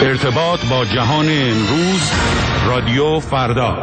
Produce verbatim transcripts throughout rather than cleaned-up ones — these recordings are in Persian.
ارتباط با جهان امروز، رادیو فردا.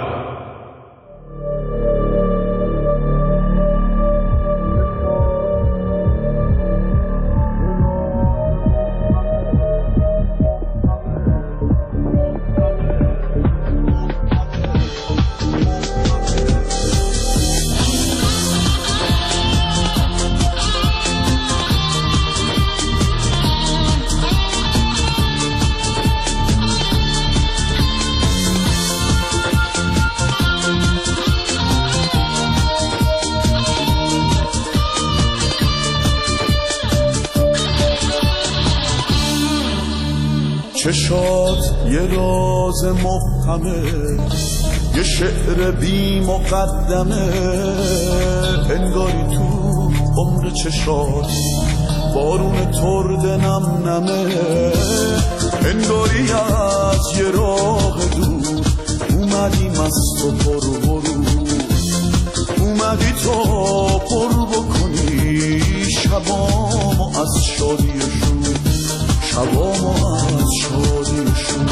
چشات یه راز محکمه، یه شعر بی مقدمه، انگاری تو عمر چشات بارون ترد نم نمه، انگاری از یه راه دور اومدی مست و پر برو، اومدی تا پر بکنی شبامو از شادیشون، شبامو از شادیشون.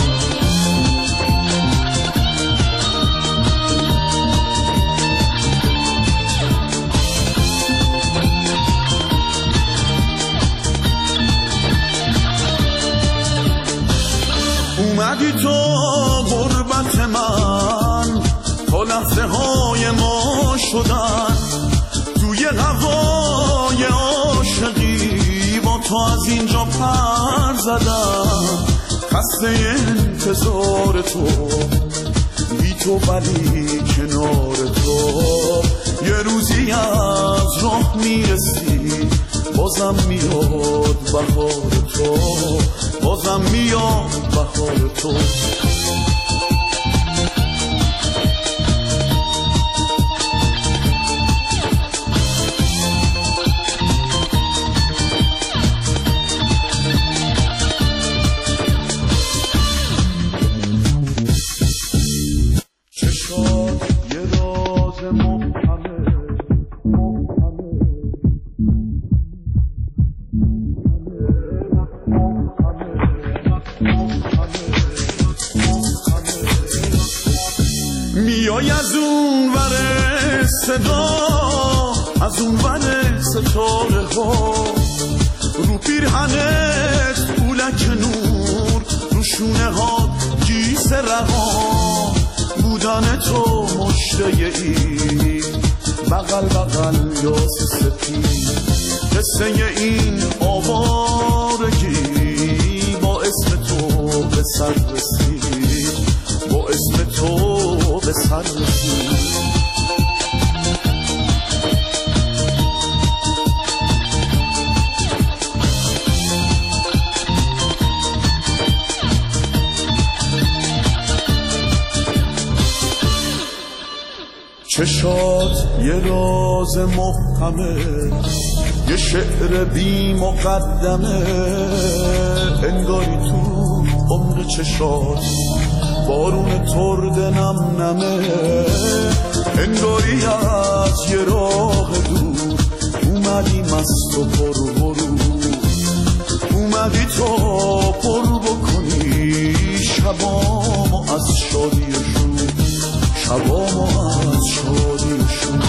اومدی تو غربت من تا لحظه های ما شدن، توی هوای عاشقی با تو از اینجا پر زدم، خسته انتظار تو بی تو ولی کنار تو، یه روزی از راه میرسی بازم میاد بهار تو، بازم میاد بهار تو. میای از اون ور صدا، از اون ور ستاره ها، رو پیرهنت پولک نور، رو شونه ها گیس رها، بودن تو مشته ای بغل بغل یاس سپید، قصه این آوارگی با اسم تو به سر رسید، با اسم تو به سر رسید. چشات یه راز محکمه، یه شعر بی مقدمه، انگاری تو عمر چشات بارون ترد نم نمه، انگاری از یه راه دور اومدی مست و پر برو، اومدی تا پر بکنی شبامو از شادیشون، شبامو از شادیشون.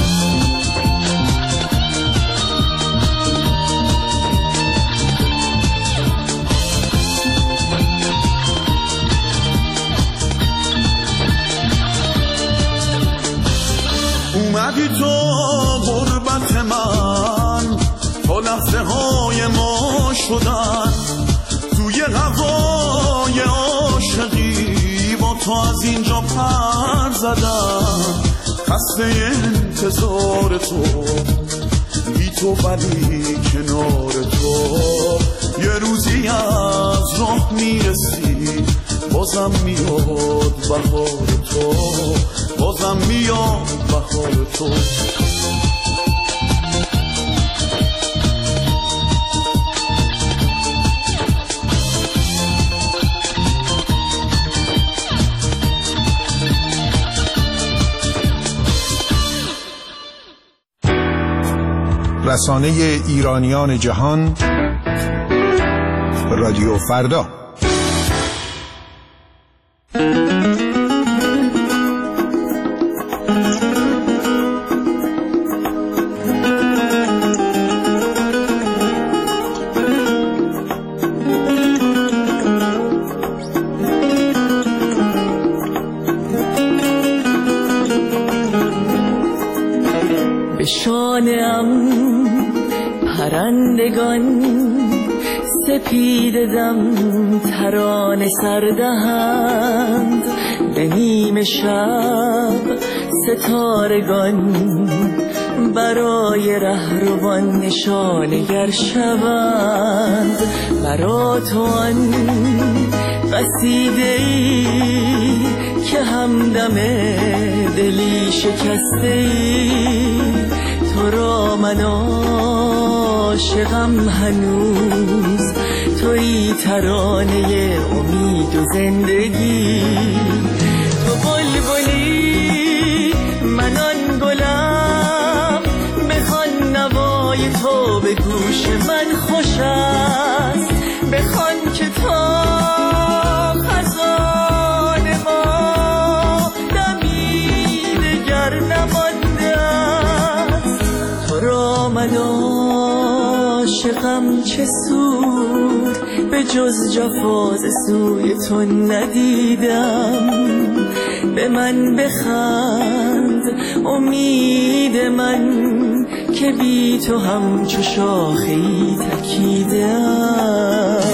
اومدی تو غربت من تا لحظه های ما شدن، توی هوای عاشقی با تو از اینجا پر زدم، خسته انتظار تو بی تو ولی کنار تو، یه روزی از راه میرسی بازم میاد بهار تو، بازم میاد بهار تو. رسانه ایرانیان جهان، رادیو فردا. ستارگان سپیده دم ترانه سردهند به نیم شب ستارگان برای رهروان نشانه گر شوند برا تو آن قصیده‌ای که همدم دلی شکسته‌ای تو را من عاشقم هنوز تویی ترانه امید و زندگی تو بلبلی من آن گلم بخوان نوای تو به گوش من خوش است بخوان که تا خزان ما دمی دگر نمانده است تو را من عاشقم چه سود به جز جفا ز سوی تو ندیدم به من بخند امید من که بی تو همچو شاخه‌ای تکیدم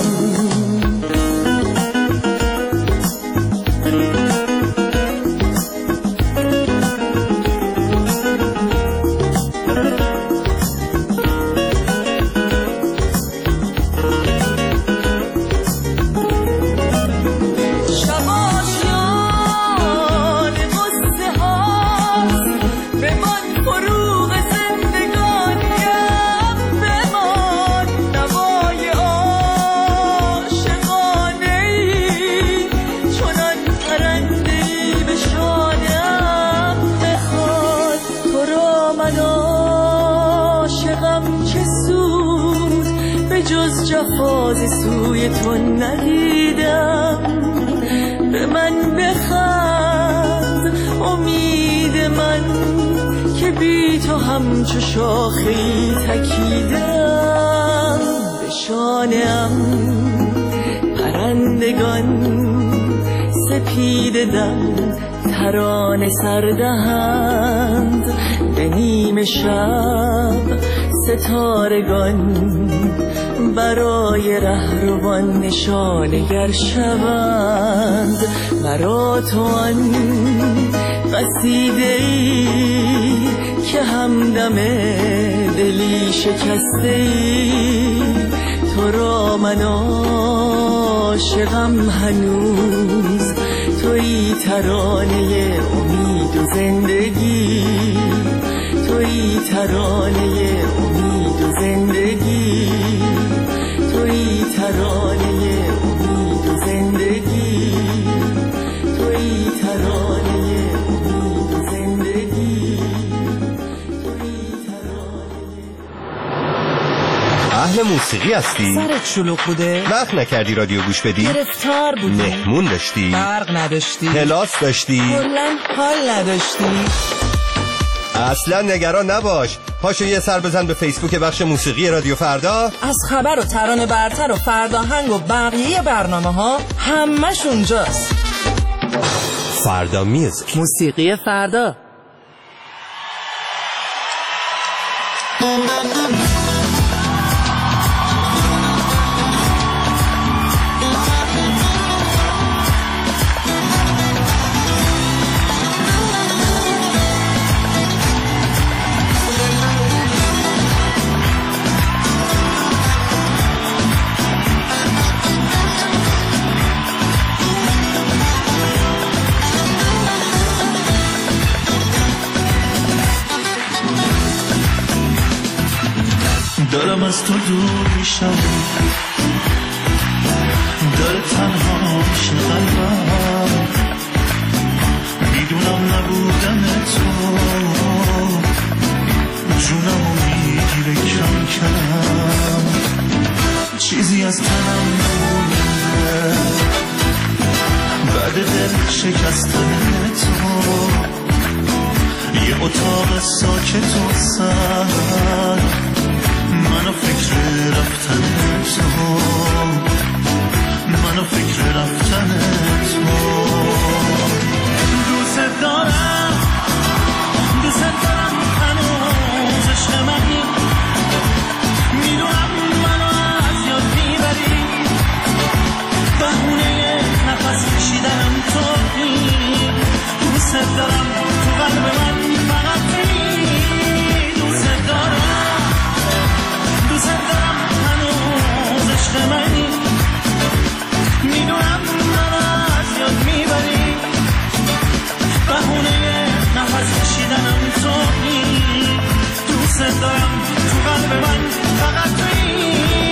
جفازی سوی تو ندیدم به من بخند امید من که بی تو همچو شاخه‌ای تکیدم به شانه‌ام پرندگان سپیده دم ترانه سردهند به نیم شب ستارگان برای رهروان نشانه گر شوند برا تو آن قصیده‌ای که همدم دلی شکسته‌ای تو را من عاشقم هنوز تویی ترانه امید و زندگی تویی ترانه امید و زندگی تویی ترانه امید و زندگی تویی ترانه امید و زندگی تویی ترانه. اهل موسیقی هستی؟ سرت شلوغ بوده؟ وقت نکردی رادیو گوش بدی؟ گرفتار بودی؟ مهمون داشتی؟ برق نداشتی؟ کلاس داشتی؟ کلاً حال نداشتی؟ اصلا نگران نباش، پاشو یه سر بزن به فیسبوک بخش موسیقی رادیو فردا. از خبر و ترانه برتر و فرداهنگ و بقیه برنامه ها همش اونجاست. فردا میوزیک، موسیقی فردا. دارم از تو دور میشم داره تنها میشه قلبم میدونم نبودن تو جونمو میگیره کم کم چیزی از تنم نمونده بعد دل شکستن تو یه اتاق ساکت و سر منو فکر رفتن تو منو فکر رفتن تو دوست دارم دوست دارم هنوز عشق منی میدونم من دوست دارم تو قلب من فقط تویی.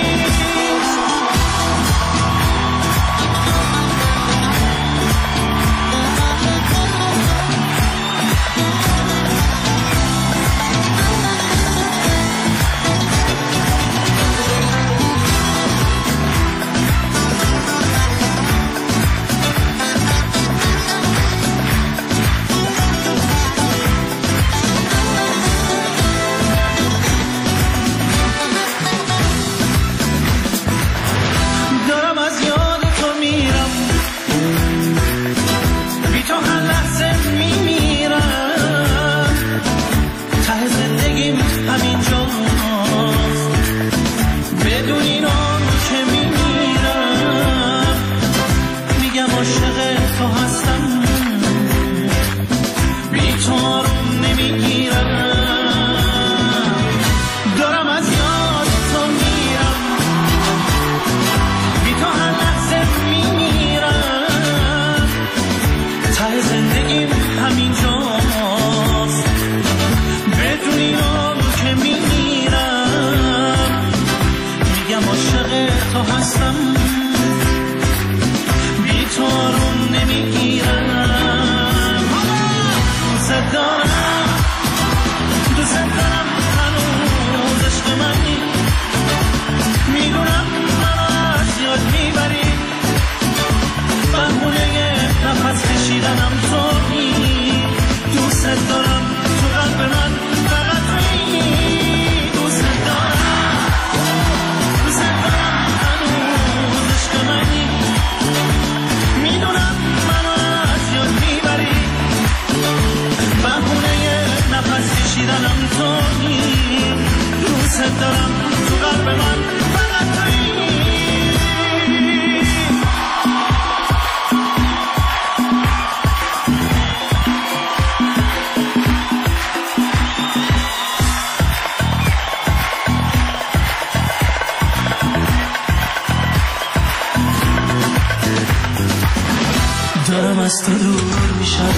دارم از تو دور میشم،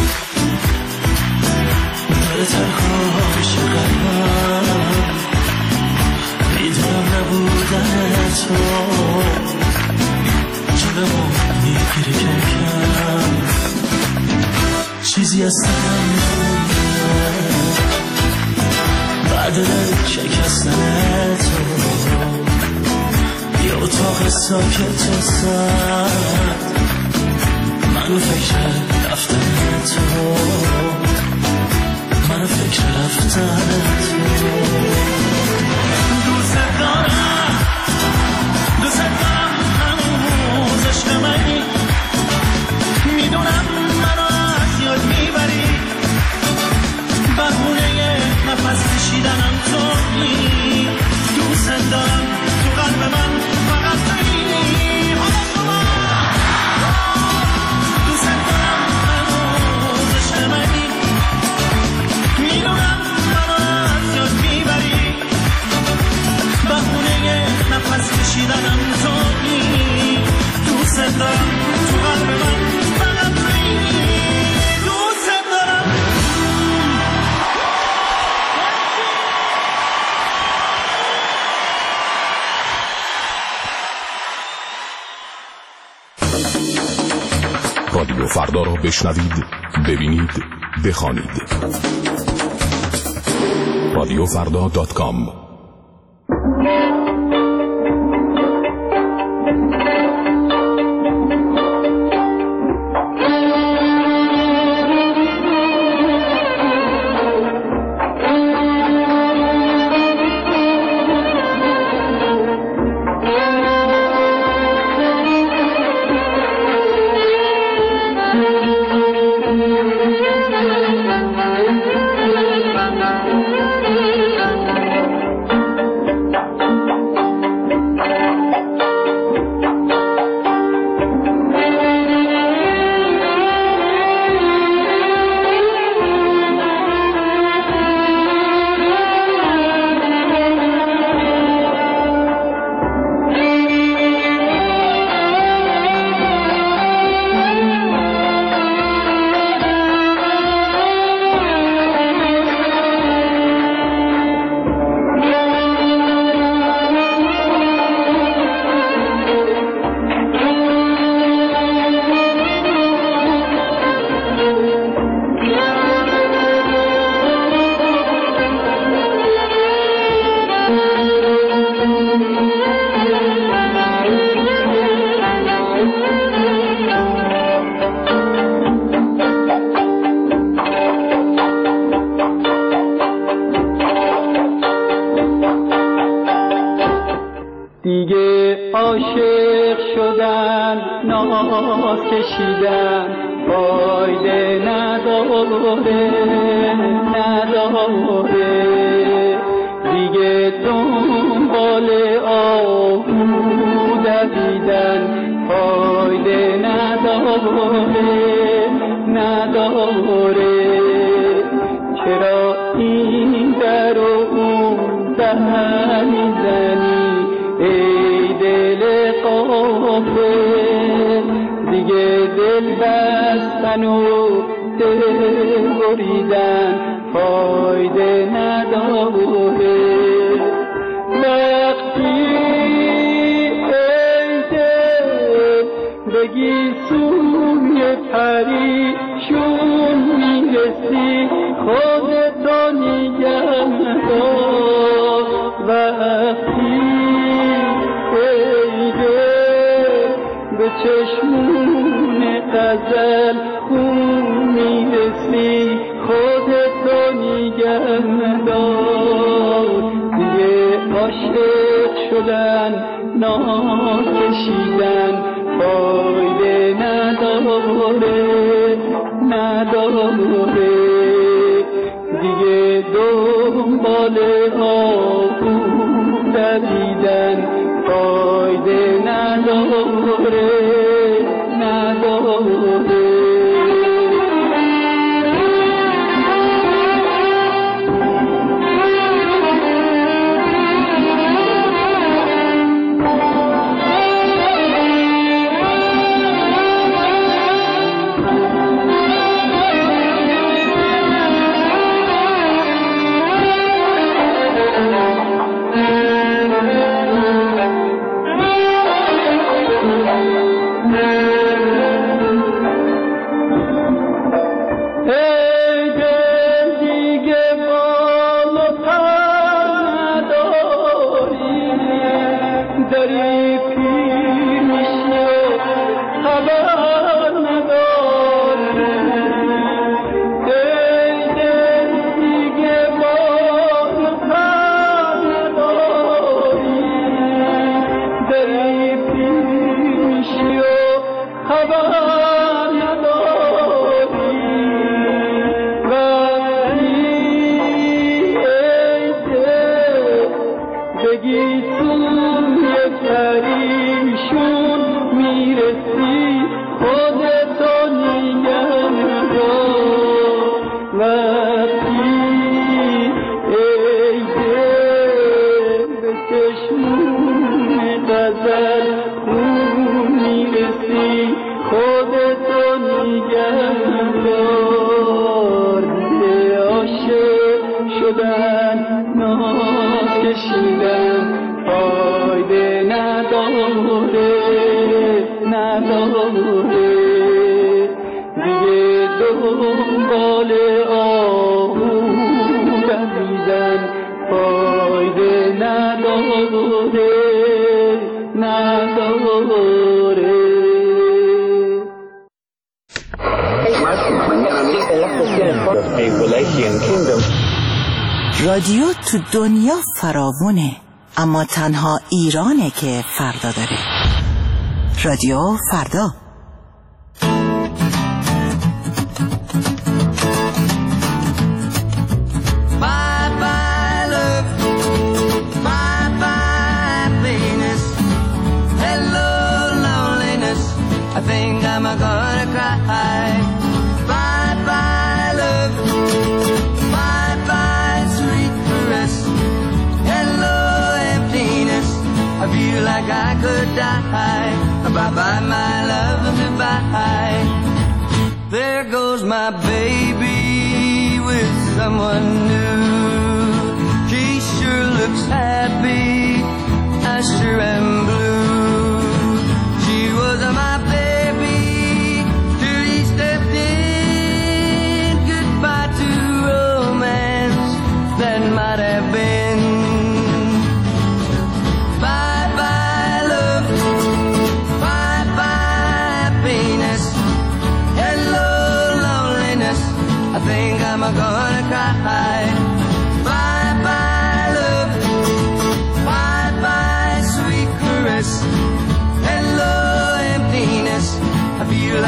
داره تنها میشه قلبم، میدونم نبودن تو جلومو میگیره کم کم، چیزی از تنم نمونده بعد شکستن تو، یه اتاق ساکت و سرد منو فکر رفتن تو، منو فکر رفتن تو. دوست دارم دوست دارم هنوز عشق منی، میدونم منو از یاد میبری، بهونه نفس کشیدنم تویی. دوست دارم تو قلب من فقط تویی. نفس کشیدنم تویی. دوست دارم تو قلب من فقط تویی. دوست دارم. رادیو فردا را بشنوید، ببینید، بخوانید. رادیو فردا دات کام. شدن ناز کشیدن فایده نداره نداره دیگه دنبال آهو دویدن فایده نداره نداره چرا این در و اون در میزنی ای دل غافل دیگه دل بستن و دل بریدن فایده نداره وقتی ای دل بگی سوی پریشون میرسی خودتو نگه دار وقتی ای دل به چشمون غزل خون میرسی خودتو نگه دار دیگه عاشق شدن ناز کشیدن فایده نداره نداره دیگه دنبال آهو دویدن فایده نداره نداره رادیو تو دنیا فراوونه اما تنها ایرانه که فردا داره. رادیو فردا. I could die. Bye-bye, my love, goodbye. There goes my baby with someone new. She sure looks happy, I sure am blue. She was my baby till he stepped in. Goodbye to romance that might have been. I think I'm gonna cry. Bye bye love, bye bye sweet caress. Hello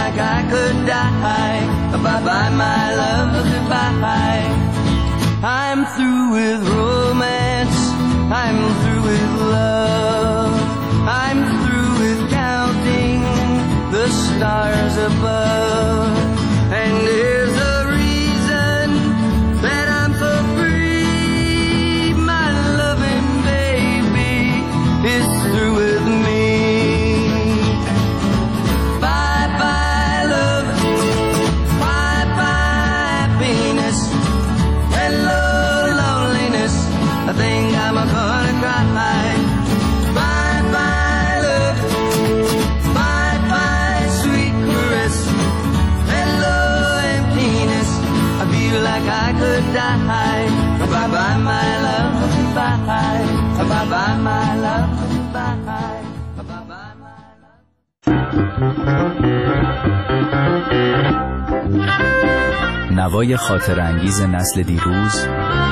like I could die. Bye-bye, my love, goodbye. I'm through with romance, I'm through with love, I'm through with counting the stars above. And there's a reason that I'm so free. My loving baby is through with me. Bye-bye love, bye-bye happiness, hello loneliness, I think I'm gonna cry. Bye-bye love, bye-bye sweet caress, hello emptiness, I feel like I could die. Bye-bye my love, goodbye. Bye-bye my love, goodbye. Bye-bye my love. نوای خاطر انگیز نسل دیروز،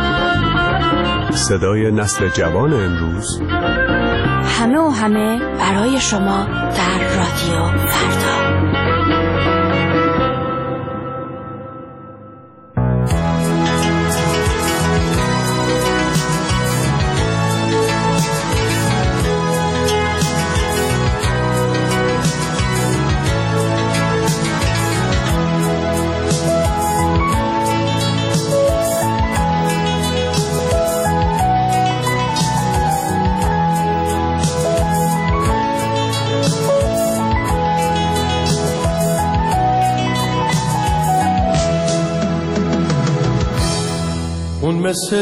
صدای نسل جوان امروز، همه و همه برای شما در رادیو فردا. مثل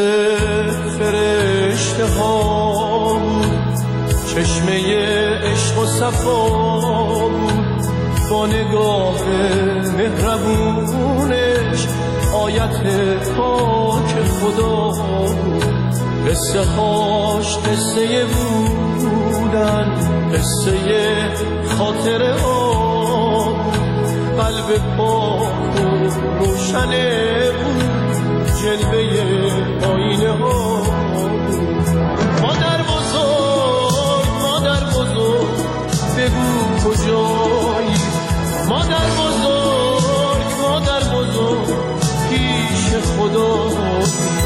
فرشته ها بود، چشمه عشق و صفا بود، با نگاه مهربونش آیت پاک خدا بود. قصه هاش قصه بودن، قصه خاطر آب، قلب پاک و روشنه بود، جلوه آینه ها. مادر بزرگ، مادر بزرگ، بگو کجایی؟ مادر بزرگ، مادر بزرگ، پیش خدایی.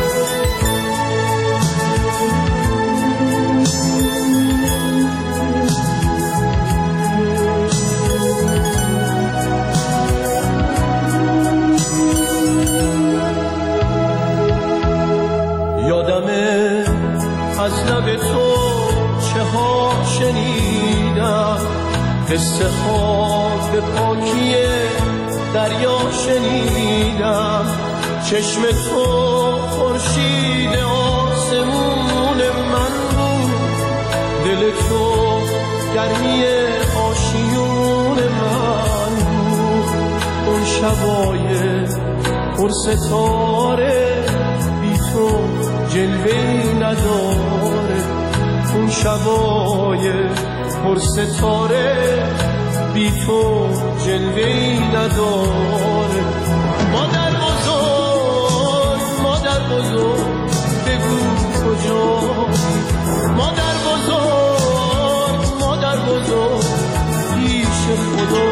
یادمه از لب تو چه ها شنیدم، قصه ها به پاکی دریا شنیدم. چشم تو خورشید آسمون من بود، دل تو گرمی آشیون من بود. اون شبای پر ستاره بی تو جلوه‌ای نداره، اون شبای پر ستاره بی تو جلوه‌ای نداره. مادر بزرگ، مادر بزرگ، بگو کجایی؟ مادر بزرگ، مادر بزرگ، پیش خدا.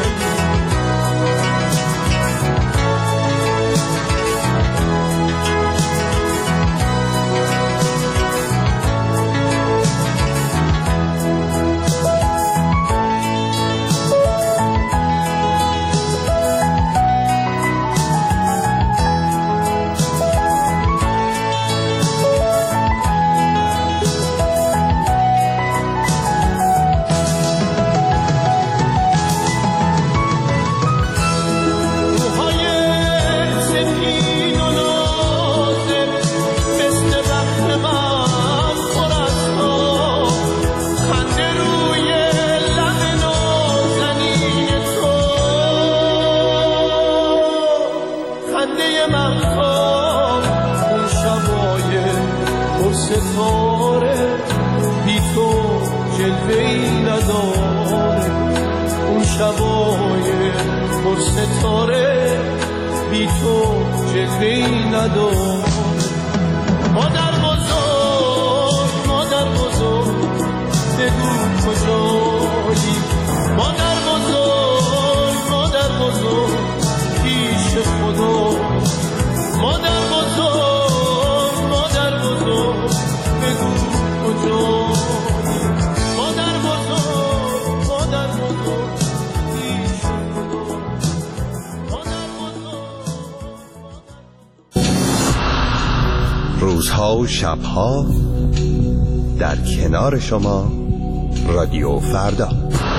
ستاره بی تو جلوه‌ای نداره، اون شبای پر ستاره بی تو جلوه‌ای نداره. مادر بزرگ، مادر بزرگ، بگو کجایی؟ مادر بزرگ، روزها و شبها در کنار شما رادیو فردا.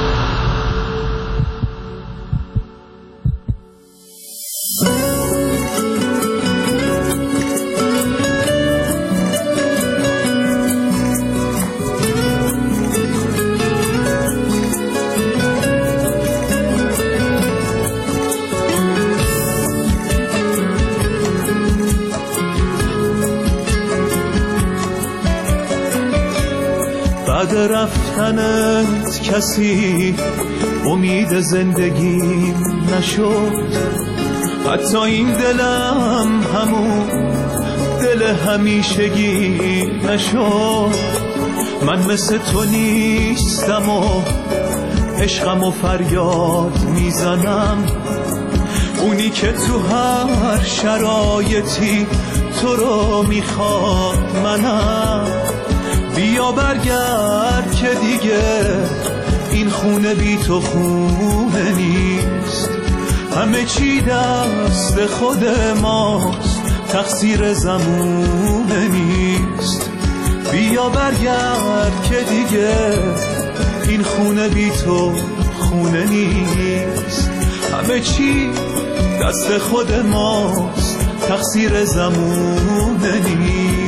بعد رفتنت کسی امید زندگی نشد، حتی این دلم همون دل همیشگی نشد. من مثل تو نیستم و عشقم و فریاد میزنم، اونی که تو هر شرایطی تو رو میخواد منم. بیا برگرد که دیگه این خونه بی تو خونه نیست، همه چی دست خود ماست، تقصیر زمونه نیست. بیا برگرد که دیگه این خونه بی تو خونه نیست، همه چی دست خود ماست، تقصیر زمونه نیست.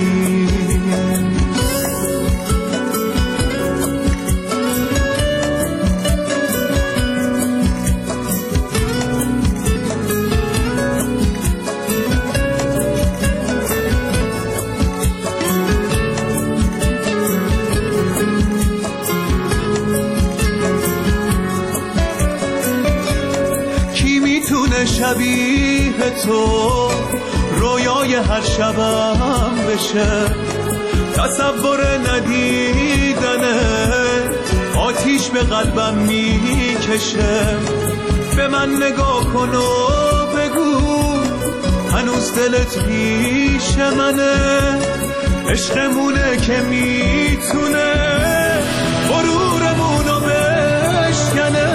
شبیه تو رویای هر شبم بشه، تصور ندیدنت آتیش به قلبم میکشه. به من نگاه کن و بگو هنوز دلت پیش منه، عشقمونه که میتونه غرورمونو بشکنه.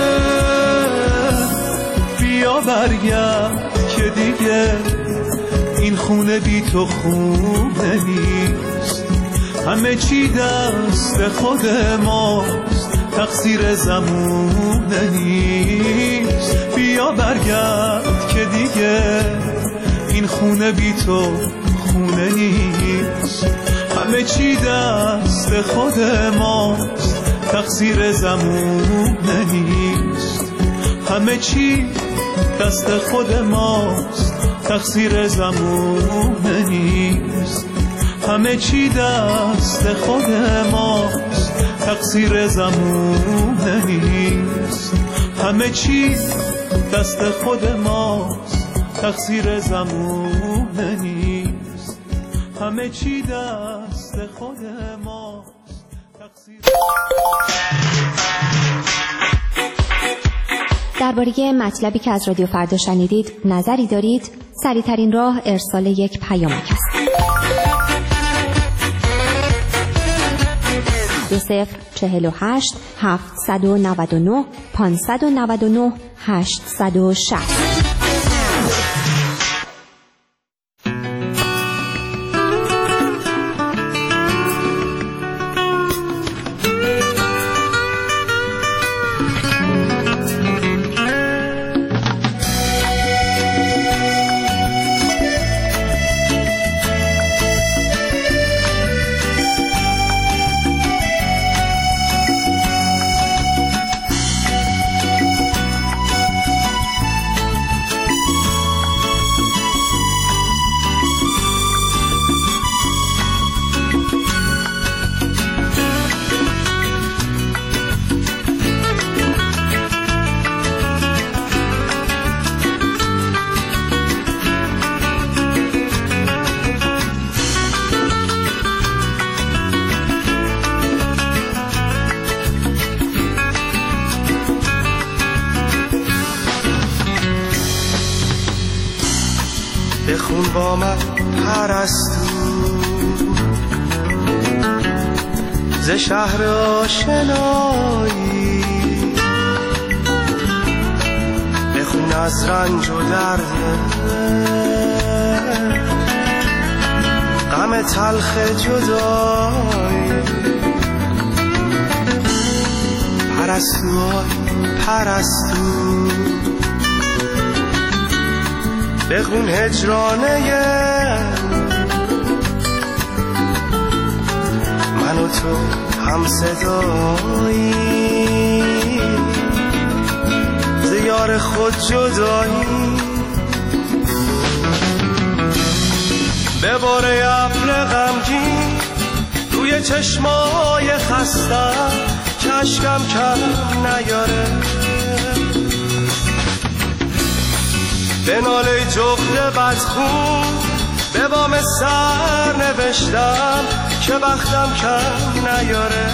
بیا برگرد که دیگه این خونه بی تو خونه نیست، همه چی دست خود ماست، تقصیر زمونه نیست. بیا برگرد که دیگه این خونه بی تو خونه نیست، همه چی دست خود ماست، تقصیر زمونه نیست. همه چی دست خود ماست، تقصیر زمونه نیست. همه چی دست خود ماست، تقصیر زمونه نیست. همه چی دست خود ماست، تقصیر زمونه نیست. همه چی دست خود ماست، تقصیر. درباره مطلبی که از رادیو فردا شنیدید نظری دارید؟ سریع‌ترین راه ارسال یک پیامک است. دو صفر چهل و هشت هفتصد و نود و نه پانصد و نود و نه هشتصد و شصت. بخون با من پرستو ز شهر آشنایی، بخون از رنج و درد غم تلخ جدایی. پرستو پرستو بخون هجرانه من و تو هم صدایی، زیار خود جدایی. به باره ابر غمگین روی چشمای خستم که اشکم کم نیاره. به ناله جغد بدخون به بام سر نوشتم که بختم کم نیاره.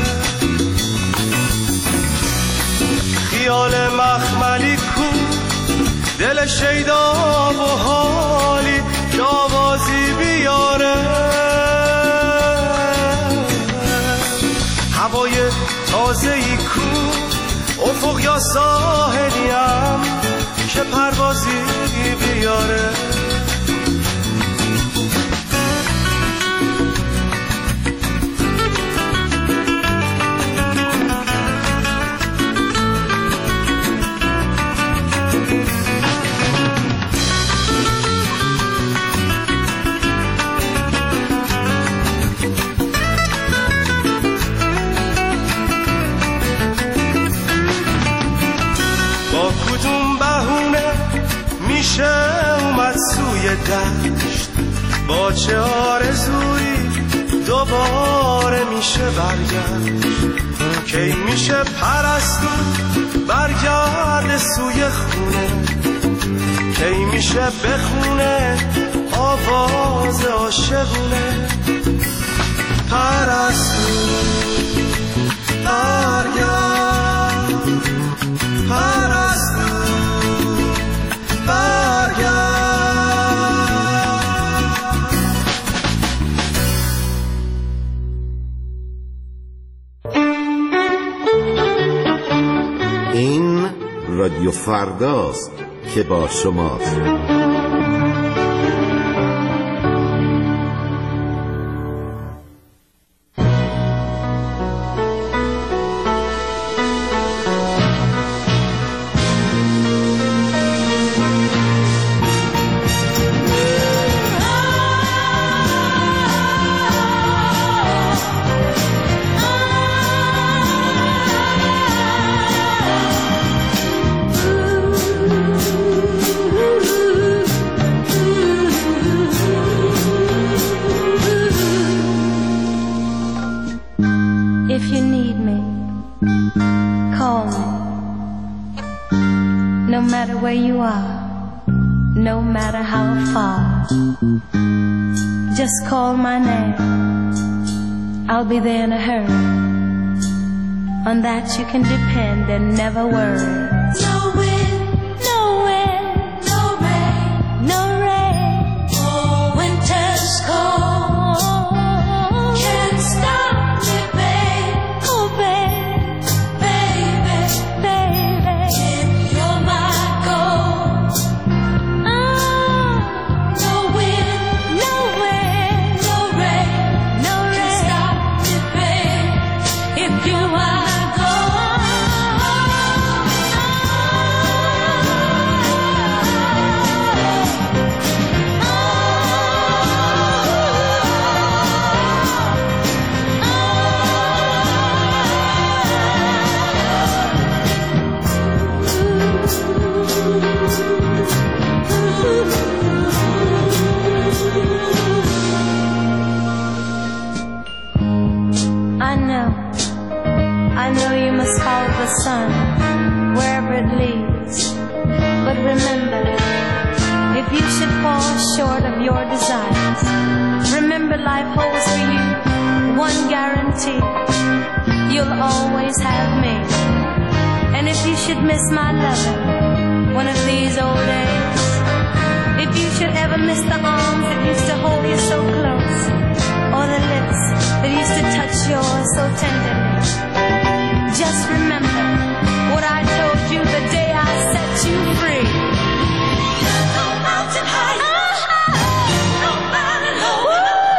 خیال مخملی کو دل شیدا و حالی که آوازی بیاره. هوای تازه ای کو افق یا ساحلیم که پروازی بیاره. اومد سوی دشت با چه آرزویی دوباره میشه برگشت. کی میشه پرستو برگرد سوی خونه، کی میشه بخونه آواز عاشقونه. پرستو برگرد، پرستو این رادیو فرداست که با شماست. Call my name, I'll be there in a hurry. On that you can depend and never worry. No wind, no wind, no rain, no rain. Oh, winter's cold, can't stop me, babe. Oh, babe, baby, baby, you're my gold. Oh, no wind, no wind. You are sun, wherever it leads. But remember, if you should fall short of your desires, remember life holds for you one guarantee: you'll always have me. And if you should miss my loving one of these old days, if you should ever miss the arms that used to hold you so close, or the lips that used to touch yours so tenderly, just remember what I told you the day I set you free. There's no mountain high, no valley low,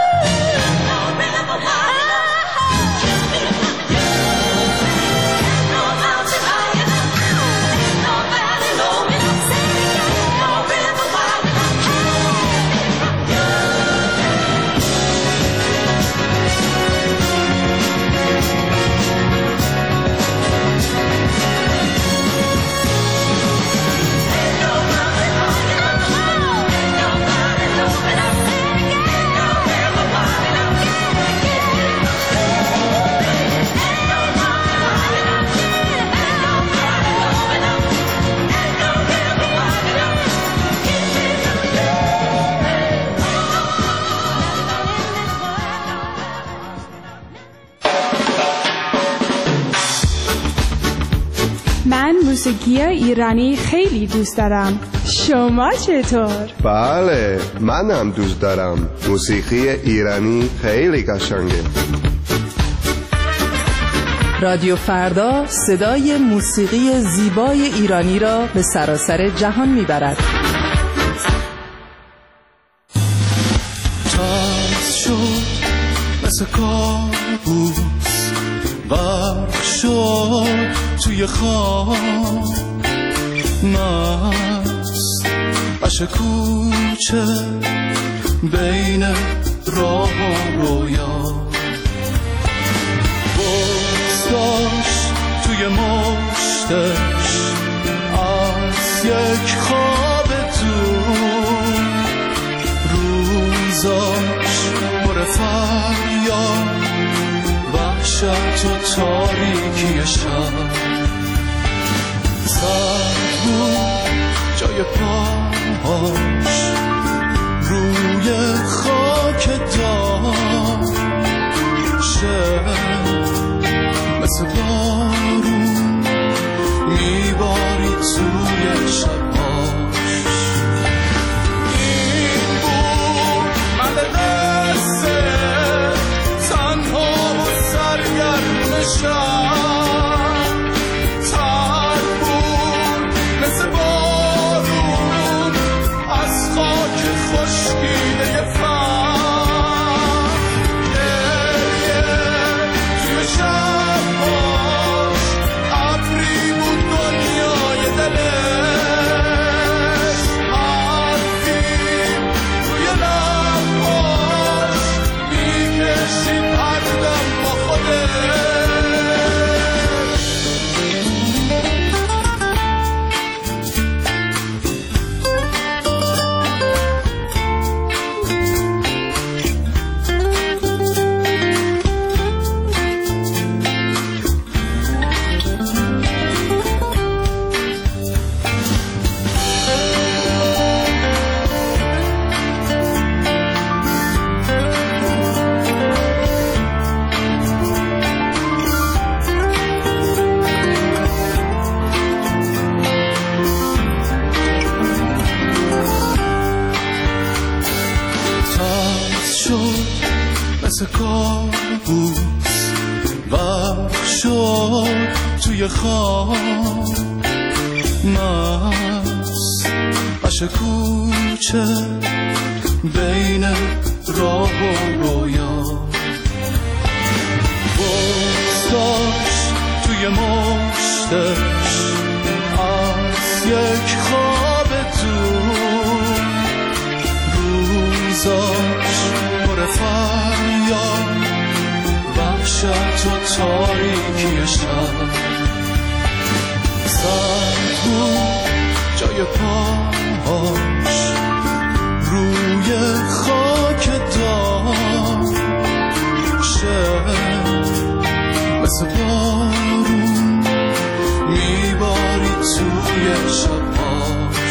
موسیقی ایرانی خیلی دوست دارم. شما چطور؟ بله، منم دوست دارم. موسیقی ایرانی خیلی قشنگه. رادیو فردا صدای موسیقی زیبای ایرانی را به سراسر جهان میبرد. تاز شد مثل کابوس، غرق شد توی خواب، مست عشق کوچه بین راه و رویا، داشت توی مشتش از یک خواب دور، روزاش پر فریاد، وحشت و تاریکی شب، سرد بود جای پاهاش روی خاک داشت، مثل بارون میباری توی شباش. این بود من قصه تنها و سرگرم شب، تر بود مثل بارون از خاک خشکیده فر، گریه توی شباش ابری بود دنیای دلش، حرفی توی لباش میکشید هر دم با خودش. مثل کابوس غرق شد توی خواب، مست عشق کوچه بین راه و رویا، بازداشت توی مشتش از یک خواب دور، روزاش پر فریاد، وحشت و تاریکی شب، سرد بود جای پاهاش روی خاک داشت، مثل بارون میباری توی شباش.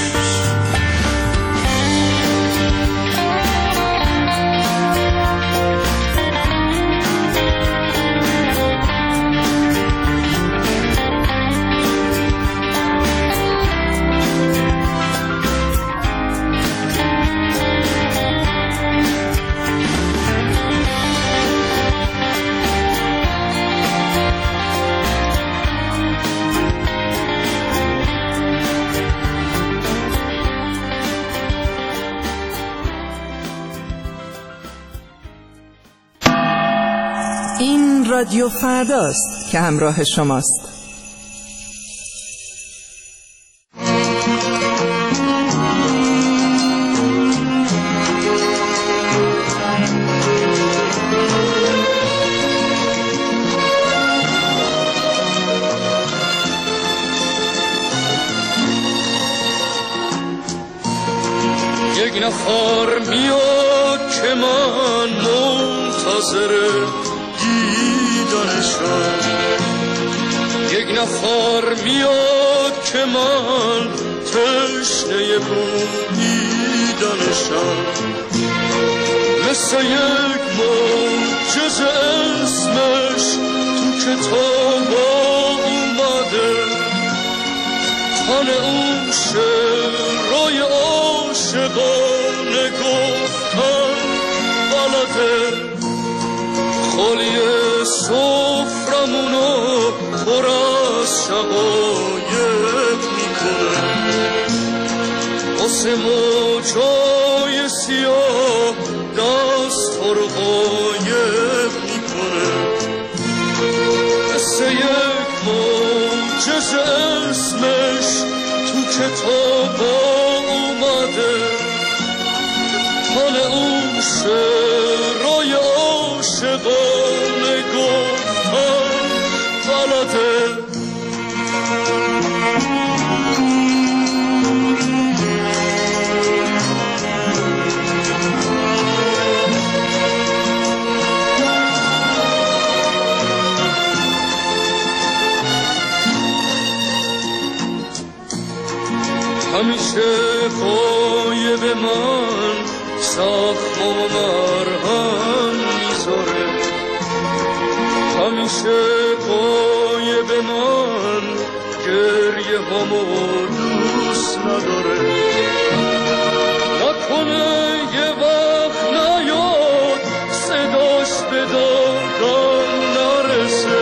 این رادیو فرداست که همراه شماست. یک نفر میاد که من منتظر دیدنشم، یک نفر میاد که من تشنه بویدنشم، مثل یک معجزه اسمش تو کتابا اومده، تن اون شعرهای عاشقانه گفتن بلده، خالی سفرمونو پر از شقایق میکنه، واسه موجای سیاه دست ها رو قایق میکنه، مثل یک معجزه اسمش تو کتابا اومده، حال اون شعرهای عاشقانه گفتن بلده. همیشه قایب من زخم و مرهم میذاره، همیشه قایب من گریه همو دوست نداره، نکنه یه وقت نیاد صداش به دادم نرسه،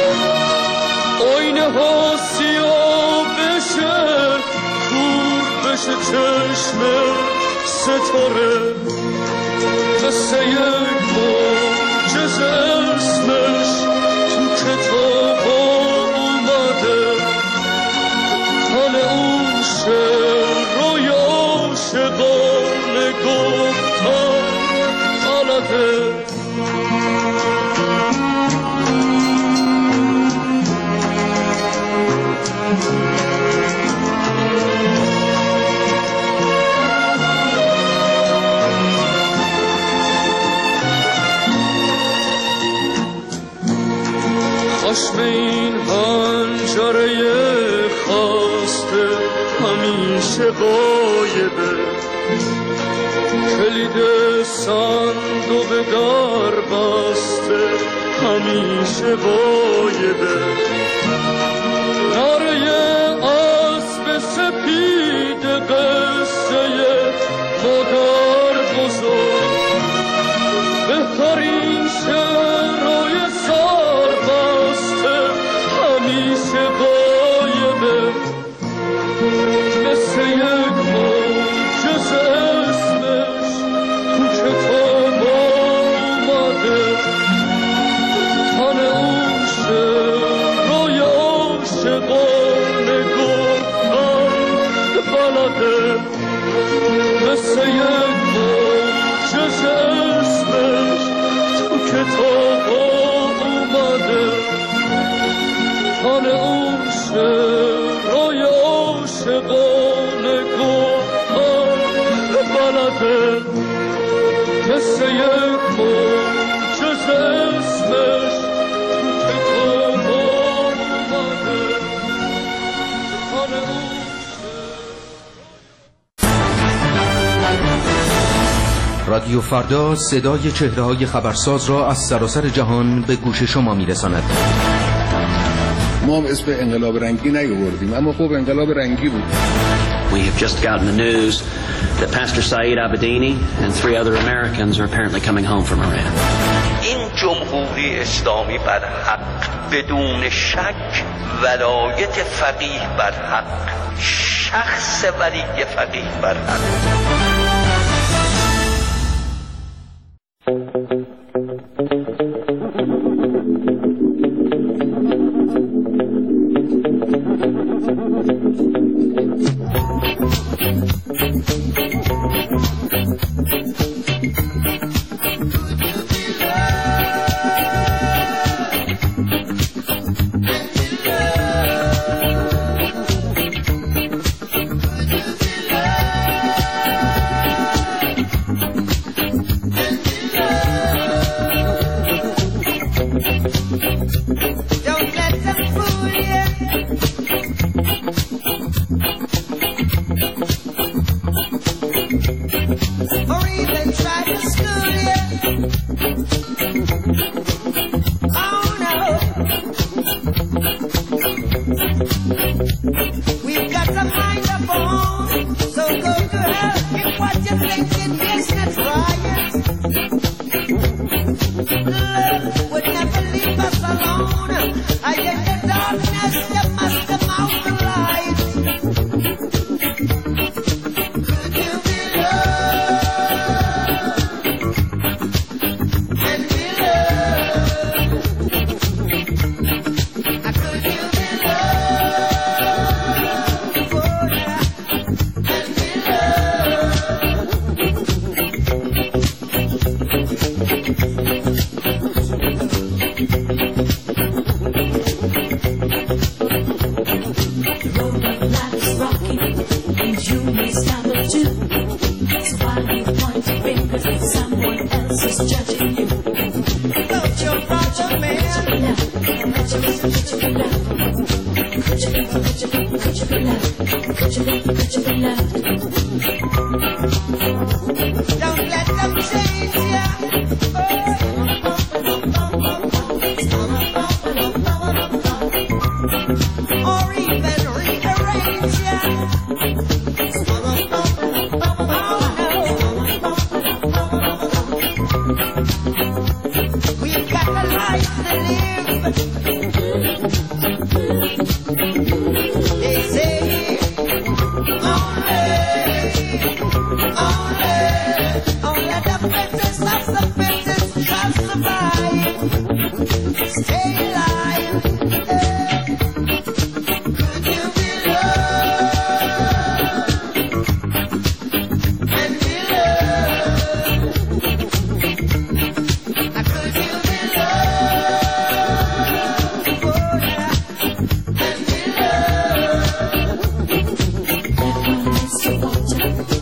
آینه ها سیاه بشه بشه چشم ستاره، مثل یک معجزه اسمش تو کتابا اومده، حال اون شعرهای عاشقانه گفتن بلده. خشم این حنجره خاسته همیشه غایبه، کلید صندوق در بسته همیشه غایبه، نره اسب سپید قصه مادر بزرگ، بهترین شعرهای سربسته همیشه غایبه، مثل یک معجزه اسمش تو کتابا اومده، تن اون شعرهای عاشقانه گفتن بلده، مثل یک معجزه اسمش تو کتابا اومده، تن اون شعرهای عاشقانه گفتن بلده، مثل یک معجزه اسمش تو کتابا اومده، تن اون رادیو فردا صدای چهره‌های خبرساز را از سراسر جهان به گوش شما می‌رساند. ما هم اسم انقلاب رنگی نیاوردیم، اما خب انقلاب رنگی بود. We have just gotten the news that Pastor Saeed Abedini and three other Americans are apparently coming home from Iran. این جمهوری اسلامی بر حق، بدون شک ولایت فقیه بر حق، شخص ولی فقیه بر حق. life is rocky, and you may stumble too. So while you point your fingers at someone else is judging you, put your brother man. Could you be love? Could you be love? Could you be love? Could you be could you be love? Could you be could you be love? Don't let them change ya. Or even rearrange ya. We've got a life to live. They say only, only, only the fittest of the fittest shall survive. Stay alive. Could you be loved and be loved? Could you be loved, oh yeah, and be loved?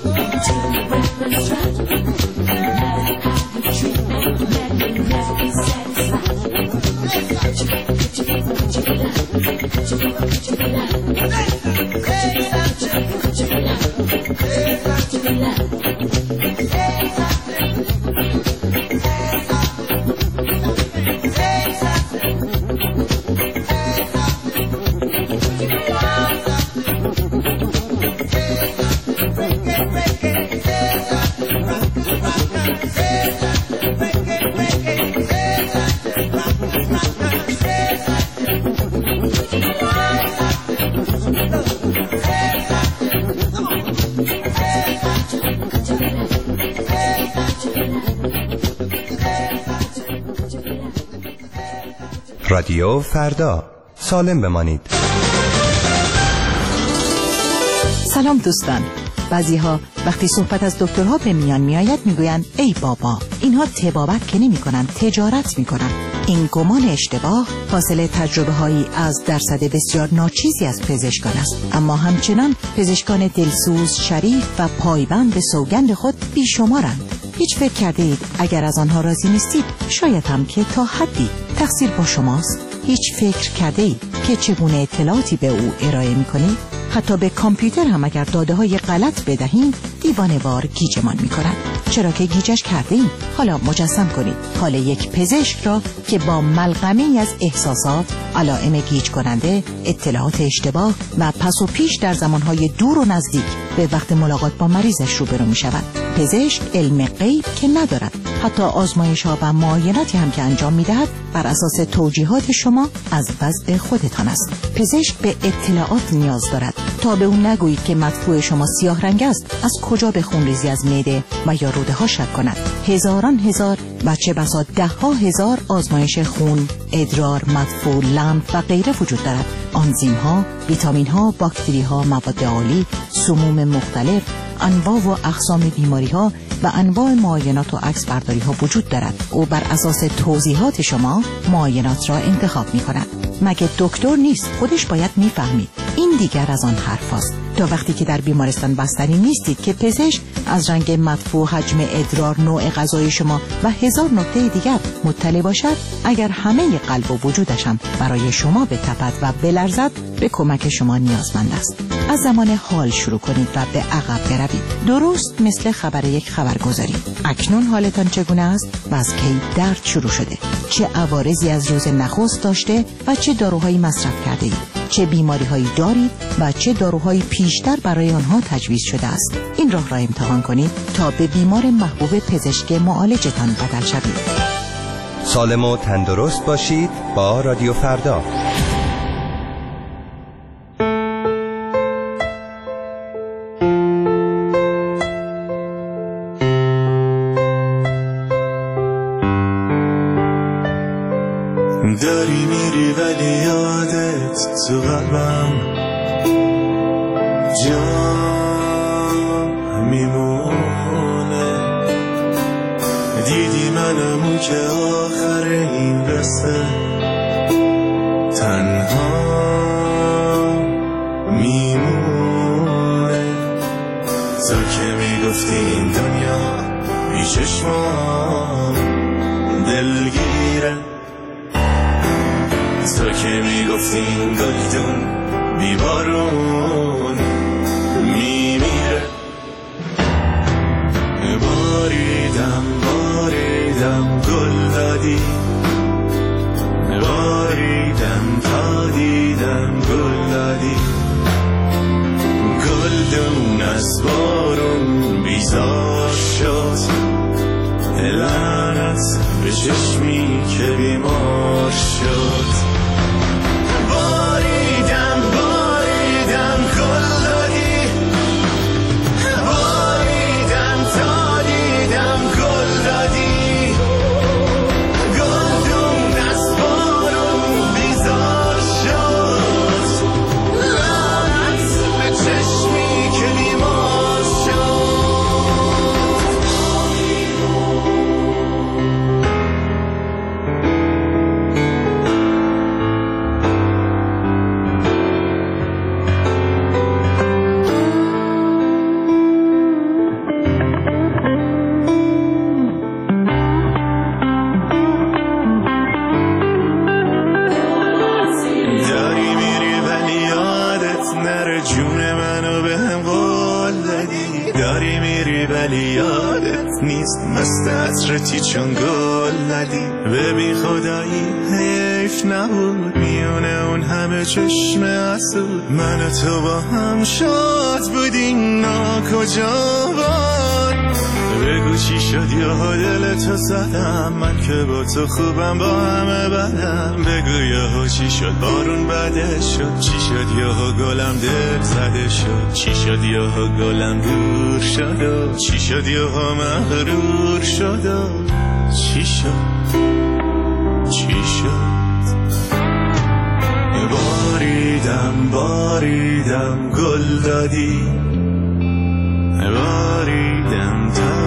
رادیو فردا، سالم بمانید. سلام دوستان. بعضی ها وقتی صحبت از دکترها به میان میآید میگویند ای بابا، اینها طبابت که نمی کنن، تجارت می کنن. این گمان اشتباه حاصل تجربه هایی از درصد بسیار ناچیزی از پزشکان است، اما همچنان پزشکان دلسوز، شریف و پایبند به سوگند خود بیشمارند. هیچ فکر کرده اید اگر از آنها راضی نیستید شاید هم که تا حدی تقصیر با شماست؟ هیچ فکر کرده اید که چگونه اطلاعاتی به او ارائه می کنید؟ حتی به کامپیوتر هم اگر داده های غلط بدهیم دیوانه وار گیجمان می کنند. چرا که گیجش کرده ایم؟ حالا مجسم کنید حال یک پزشک را که با ملغمه‌ای از احساسات، علائم گیج کننده، اطلاعات اشتباه و پس و پیش در زمانهای دور و نزدیک به وقت ملاقات با مریضش روبرو می شود. پزشک علم غیب که ندارد، حتی آزمایش‌ها و معایناتی هم که انجام می‌دهد بر اساس توجیهات شما از وضع خودتان است. پزشک به اطلاعات نیاز دارد تا به اون نگویید که مدفوع شما سیاه رنگ است، از کجا به خونریزی از معده و یا روده ها شک کند. هزاران هزار و چه بسا ده ها هزار آزمایش خون، ادرار، مدفوع، لمف و غیره وجود دارد. آنزیم ها، ویتامین ها، باکتری ها، مواد عالی، سموم مختلف، انواع و اقسام بیماری ها و انواع معاینات و عکس برداری ها وجود دارد. او بر اساس توضیحات شما معاینات را انتخاب می کند. مگه دکتر نیست؟ خودش باید میفهمید. این دیگر از آن حرف است. تا وقتی که در بیمارستان بستری نیستید که پزشک از رنگ مدفوع، حجم ادرار، نوع غذای شما و هزار نکته دیگر مطلع باشد، اگر همه قلب و وجودش هم برای شما بتپد و بلرزد، به کمک شما نیازمند است. از زمان حال شروع کنید و به عقب بروید، درست مثل خبر یک خبرگزاری. اکنون حالتان چگونه است و از کی درد شروع شده؟ چه عوارضی از روز نخست داشته و چه داروهایی مصرف کرده اید؟ چه بیماری هایی دارید و چه داروهایی پیشتر برای آنها تجویز شده است؟ این راه را امتحان کنید تا به بیمار محبوب پزشک معالجتان بدل شوید. سالم و تندرست باشید با رادیو فردا. داری میری ولی یادت تو قلبم جا میمونه. دیدی منمو که آخر این قصه تنها میمونه. تو که میگفتی این دنیا بی چشمام دلگیره، تو که میگفتی این گلدون بی بارون میمیره. باریدم باریدم گل دادی، باریدم تا دیدم گل دادی، گلدون از بارون بیزار شد، لعنت به چشمی که بیمار شد. باریدم باریدم گل دادی، باریدم تا دیدم گل دادی، گلدون از بارون بیزار شد، لعنت به چشمی که بیمار شد. داری میری ولی یادت نره جون منو به هم قول دادی، داری میری ولی یادت نیست مست عطرتی چون گل ندی. ببین خدایی حیف نبود میونه اون همه چشم حسود، من و تو با هم شاد بودیم نا کجا بود. بگو چی شد یا دل تو زدم، من که با تو خوبم با همه بدم. بگو یا چی شد بارون بده شد، چی شد یا گلم دل زده شد، چی شد یا گلم دور شد و چی شد یا مغرور شد و چی شد چی شد. باریدم باریدم گل دادی، باریدم تا